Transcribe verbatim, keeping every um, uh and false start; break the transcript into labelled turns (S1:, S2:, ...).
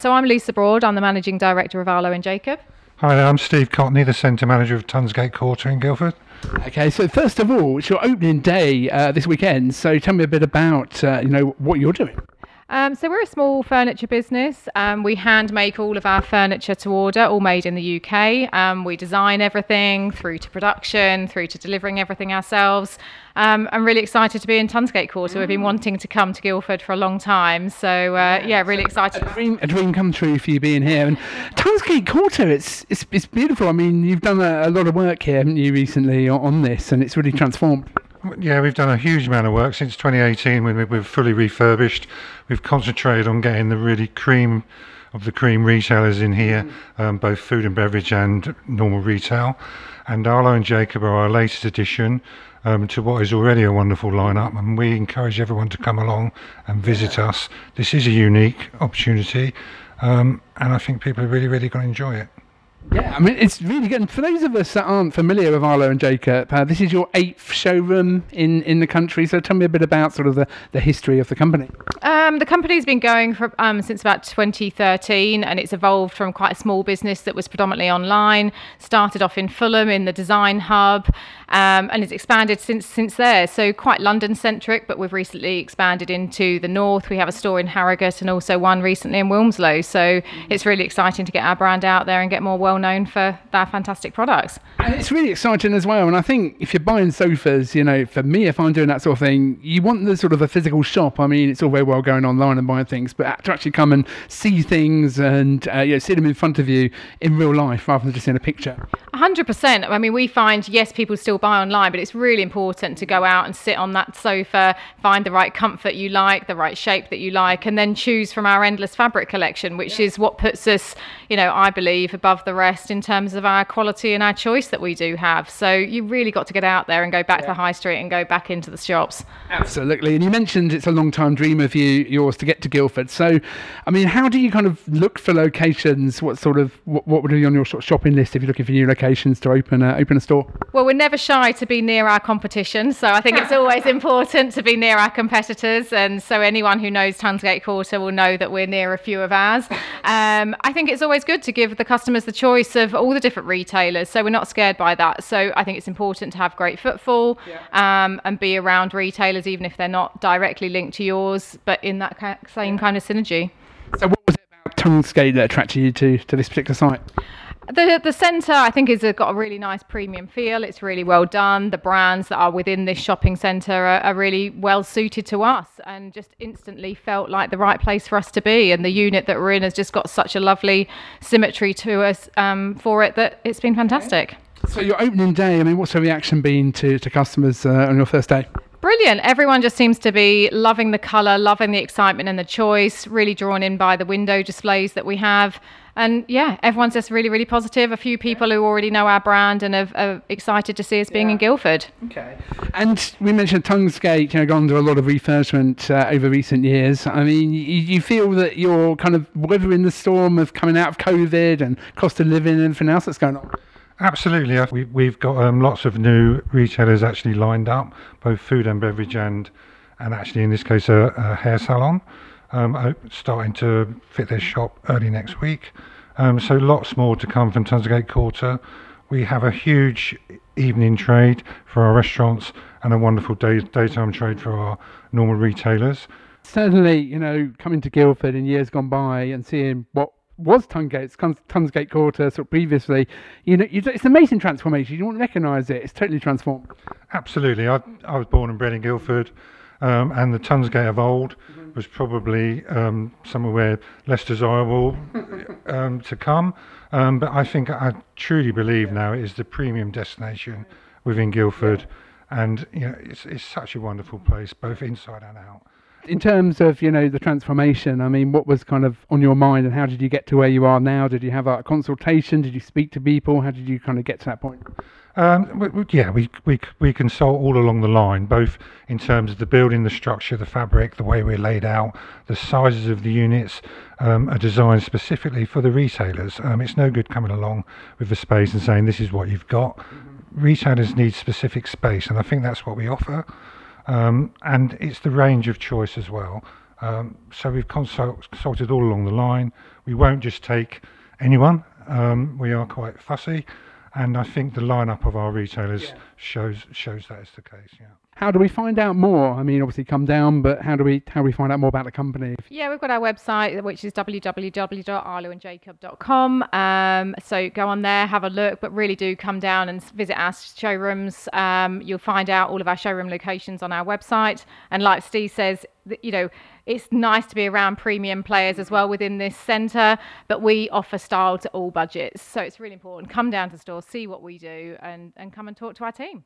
S1: So I'm Lisa Broad, I'm the Managing Director of Arlo and Jacob.
S2: Hi there, I'm Steve Cotney, the Centre Manager of Tunsgate Quarter in Guildford.
S3: Okay, so first of all, it's your opening day uh, this weekend, so tell me a bit about uh, you know what you're doing.
S1: Um, so we're a small furniture business. Um, we hand make all of our furniture to order, all made in the U K. Um, we design everything through to production, through to delivering everything ourselves. Um, I'm really excited to be in Tunsgate Quarter. We've been wanting to come to Guildford for a long time. So uh, yeah, really excited.
S3: A dream, a dream come true for you being here. And Tunsgate Quarter, it's, it's it's beautiful. I mean, you've done a, a lot of work here, haven't you, recently on, on this, and it's really transformed.
S2: Yeah, we've done a huge amount of work since twenty eighteen when we- we've fully refurbished. We've concentrated on getting the really cream of the cream retailers in here, um, both food and beverage and normal retail. And Arlo and Jacob are our latest addition um, to what is already a wonderful lineup, and we encourage everyone to come along and visit us. This is a unique opportunity, um, and I think people are really, really going to enjoy it.
S3: Yeah, I mean, it's really good. And for those of us that aren't familiar with Arlo and Jacob, uh, this is your eighth showroom in, in the country. So tell me a bit about sort of the, the history of the company.
S1: Um, the company's been going for, um, since about twenty thirteen, and it's evolved from quite a small business that was predominantly online. Started off in Fulham in the design hub, um, and it's expanded since since there. So quite London centric, but we've recently expanded into the north. We have a store in Harrogate and also one recently in Wilmslow. So mm-hmm. It's really exciting to get our brand out there and get more well known for their fantastic products.
S3: And it's really exciting as well. And I think if you're buying sofas, you know, for me, if I'm doing that sort of thing, you want the sort of a physical shop. I mean, it's all very well going online and buying things, but to actually come and see things and uh, you know, see them in front of you in real life rather than just in a picture.
S1: one hundred percent. I mean, we find, yes, people still buy online, but it's really important to go out and sit on that sofa, find the right comfort you like, the right shape that you like, and then choose from our endless fabric collection, which yeah. is what puts us, you know, I believe, above the rest in terms of our quality and our choice that we do have. So you really got to get out there and go back yeah. to the high street and go back into the shops.
S3: Absolutely. And you mentioned it's a long time dream of you yours to get to Guildford. So, I mean, how do you kind of look for locations? What sort of what, what would be on your sort of shopping list if you're looking for new locations to open a, open a store?
S1: Well, we're never shy to be near our competition, so I think it's always important to be near our competitors, and so anyone who knows Tunsgate Quarter will know that we're near a few of ours. Um, I think it's always good to give the customers the choice of all the different retailers, so we're not scared by that. So I think it's important to have great footfall yeah. um, and be around retailers even if they're not directly linked to yours, but in that ca- same kind of synergy.
S3: So what was it about Tunsgate that attracted you to, to this particular site?
S1: The the centre, I think, has got a really nice premium feel. It's really well done. The brands that are within this shopping centre are, are really well suited to us and just instantly felt like the right place for us to be. And the unit that we're in has just got such a lovely symmetry to us um, for it that it's been fantastic.
S3: So your opening day, I mean, what's the reaction been to, to customers uh, on your first day?
S1: Brilliant. Everyone just seems to be loving the colour, loving the excitement and the choice, really drawn in by the window displays that we have. And yeah, everyone's just really, really positive. A few people who already know our brand and are, are excited to see us being yeah. in Guildford.
S3: Okay. And we mentioned Tunsgate, you know, gone through a lot of refurbishment uh, over recent years. I mean, you, you feel that you're kind of weathering the storm of coming out of COVID and cost of living and everything else that's going on?
S2: Absolutely. We, we've got um, lots of new retailers actually lined up, both food and beverage and, and actually in this case a, a hair salon, um, starting to fit their shop early next week. Um, so lots more to come from Tunsgate Quarter. We have a huge evening trade for our restaurants and a wonderful day, daytime trade for our normal retailers.
S3: Certainly, you know, coming to Guildford in years gone by and seeing what was Tunsgate, Tunsgate Quarter sort of previously, you know, it's an amazing transformation. You don't recognise it. It's totally transformed.
S2: Absolutely. I I was born and bred in Guildford, um, and the Tunsgate of old mm-hmm. was probably um, somewhere less desirable um, to come. Um, but I think I truly believe yeah. now it is the premium destination within Guildford, yeah. and you know, it's it's such a wonderful place, both inside and out.
S3: In terms of, you know, the transformation, I mean, what was kind of on your mind and how did you get to where you are now? Did you have a consultation? Did you speak to people? How did you kind of get to that point?
S2: Um, we, we, yeah, we, we we consult all along the line, both in terms of the building, the structure, the fabric, the way we're laid out, the sizes of the units um, are designed specifically for the retailers. Um, it's no good coming along with the space and saying this is what you've got. Mm-hmm. Retailers need specific space, and I think that's what we offer. Um, and it's the range of choice as well. Um, so we've consult, consulted all along the line. We won't just take anyone. Um, we are quite fussy, and I think the lineup of our retailers yeah. shows shows that is the case. Yeah.
S3: How do we find out more? I mean, obviously come down, but how do we how do we find out more about the company?
S1: Yeah, we've got our website, which is w w w dot arlo and jacob dot com. Um, so go on there, have a look, but really do come down and visit our showrooms. Um, you'll find out all of our showroom locations on our website. And like Steve says, you know, it's nice to be around premium players as well within this centre, but we offer style to all budgets. So it's really important. Come down to the store, see what we do, and, and come and talk to our team.